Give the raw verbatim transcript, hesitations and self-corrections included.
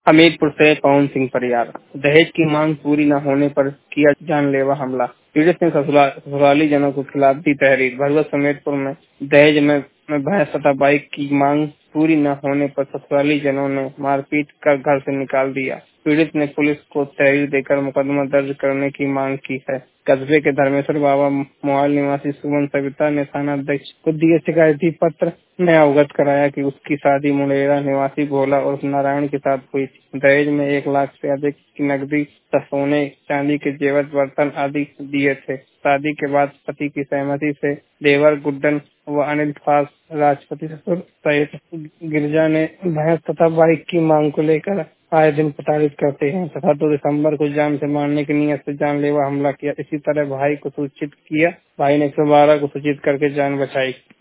हमीरपुर से पवन सिंह फरियाद। दहेज की मांग पूरी न होने पर किया जानलेवा हमला। पीड़ित ने ससुरा- ससुराली जनों को खिलाफ दी तहरीर। भरवा समेतपुर में दहेज में, में भैंस तथा बाइक की मांग पूरी न होने पर ससुराली जनों ने मारपीट कर घर से निकाल दिया। पीड़ित ने पुलिस को तहरीर देकर मुकदमा दर्ज करने की मांग की है। कस्बे के धर्मेश्वर बाबा मोहाल निवासी सुमन सविता ने थाना अध्यक्ष को दिए शिकायती पत्र में अवगत कराया कि उसकी शादी मुंडेरा निवासी भोला और नारायण के साथ हुई थी। दहेज में एक लाख से अधिक की नकदी, सोने चांदी के जेवर बर्तन आदि दिए थे। शादी के बाद पति की सहमति से देवर गुड्डन व अनिल फास राजपति ससुर सहित गिरजा ने भैंस तथा बाइक की मांग को लेकर आए दिन प्रताड़ित करते हैं तथा दो दिसंबर को जान से मारने की नियत से जानलेवा हमला किया। इसी तरह भाई को सूचित किया। भाई ने एक सौ बारह को सूचित करके जान बचाई।